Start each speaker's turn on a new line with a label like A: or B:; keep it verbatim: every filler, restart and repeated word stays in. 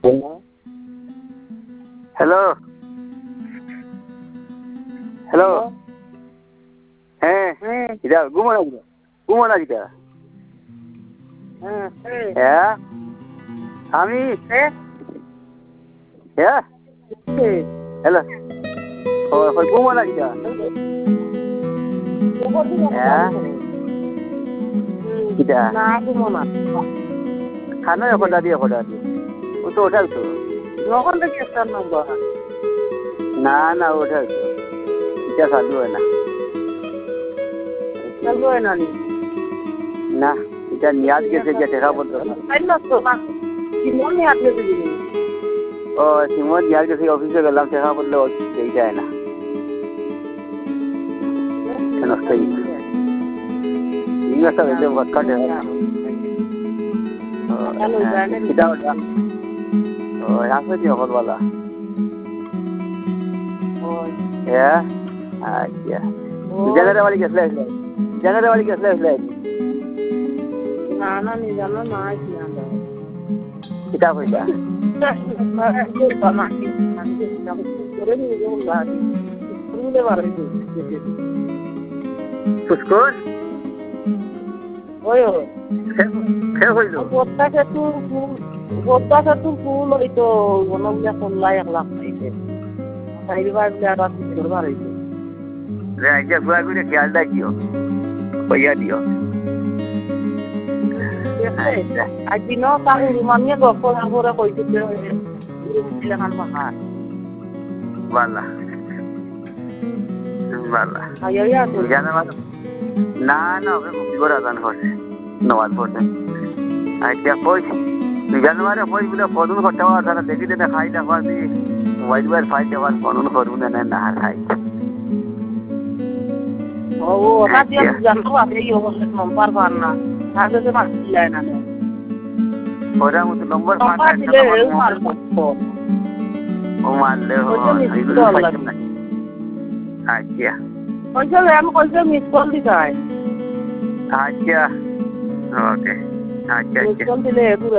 A: hello hello হ্যাঁ এটা ঘুমো না ঘুমো না যেটা হ্যাঁ আমি হ্যাঁ হ্যালো ঘুমো না যেটা হ্যাঁ কিটা খানা খোদা দিয়ে খোদা দিয়ে ও তো ওঠাল তো না না ওঠাল তো এটা চালু হয় না না এটা নিয়াজ গেছে যে টেকা বলতো ও সিমন নিয়াজ গেছে অফিসে গেলাম টেকা বললে এই যায় না নষ্ট হয়ে গেছে ঠিক আছে ভটকা টেকা ও আছে কি হলওয়ালা হ্যাঁ আচ্ছা জেনারে বাড়ি গেছলে জেনারে বাড়ি গেছলে আসলে
B: না না নিজানো না
A: কিতা কইতা পুষ্কর
B: ওই
A: কে কইল
B: বস্তা সেতু বস্তা সেতু ফুল হইতো বনমিয়া কোনলাই এক লাখ পাইছে সাইবার বিলা আর করবার হইছে
A: রে আইজা গুয়া গুরে খেয়ালটা দিও কইয়া দিও
B: আজ দিন তার রুমানিয়া গল্প করে কইতে লেখান মাখা
A: বালা বালা
B: আইয়া তো
A: জানা মানে না না ওকে মুক্তিগর আজান করছে নওয়াজ পড়ছে আচ্ছা কই জানা মানে কই বলে ফোন করতে পারো তারা দেখি দেনা খাই দেওয়া দি মোবাইল মোবাইল ফাইল দেওয়ার ফোন করবো না না খাই
B: ও ওটা দিয়ে জানবো আপনি এই অবস্থা নম্বর পান না আগে তো মাছ দিলাই না
A: ওরা মতো নম্বর পান
B: না দিলে মার
A: ও মারলে ও আচ্ছা
B: কইছে আমি কইছে মিস কল দিতাই
A: আচ্ছা ওকে আচ্ছা
B: মিস
A: আচ্ছা
B: কল দিলে